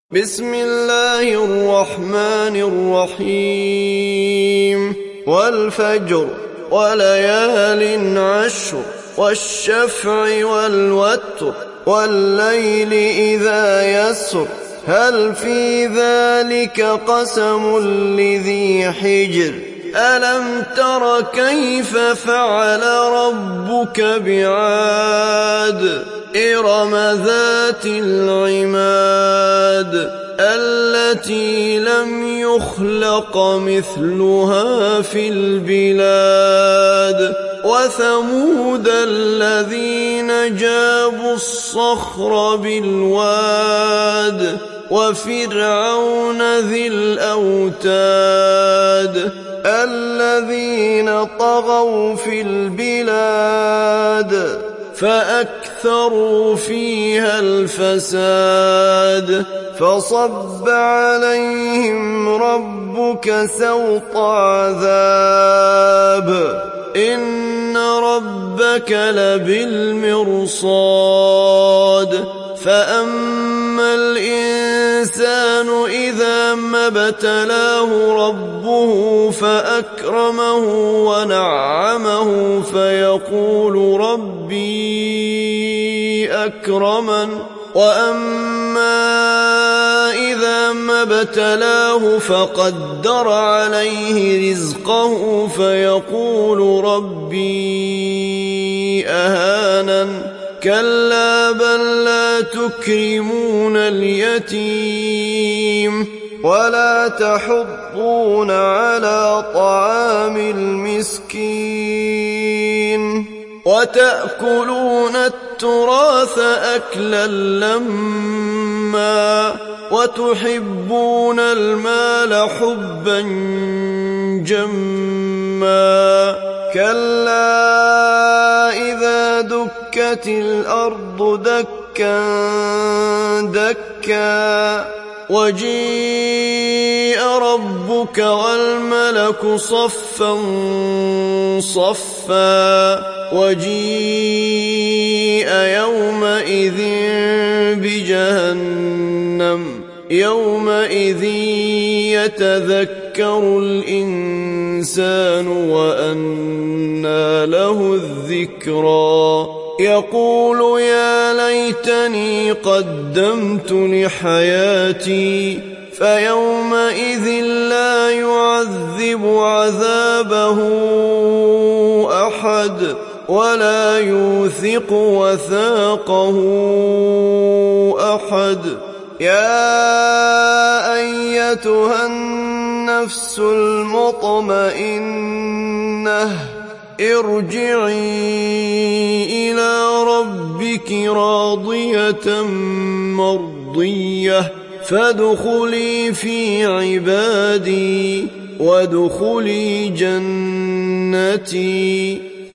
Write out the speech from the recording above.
بسم الله الرحمن الرحيم والفجر وليال عشر والشفع والوتر والليل إذا يسر هل في ذلك قسم لذي حجر ألم تر كيف فعل ربك بعاد إرم ذات العماد التي لم يخلق مثلها في البلاد وثمود الذين جابوا الصخر بالواد وفرعون ذي الأوتاد الذين طغوا في البلاد فأكثروا فيها الفساد فصب عليهم ربك سوط عذاب إن ربك لبالمرصاد فأما الإنسان إذا ما ابتلاه ربه فأكرمه ونعمه فيقول ربي أكرمن وأما إذا ما ابتلاه فقدر عليه رزقه فيقول ربي أهانن كلا بل لا تكرمون اليتيم ولا تحضون على طعام المسكين وتأكلون التراث أكلا لما وتحبون المال حبا جما كلا إذا دكت الأرض دكا دكا وجيء ربك والملك صفا صفا وجيء يومئذ بجهنم يومئذ يتذكر الإنسان وأنى له الذكرى يقول يا ليتني قدمت لحياتي فيومئذ لا يعذب عذابه أحد ولا يوثق وثاقه أحد يا أيتها النفس المطمئنة ارجعي إلى ربك راضية مرضية فادخلي في عبادي وادخلي جنتي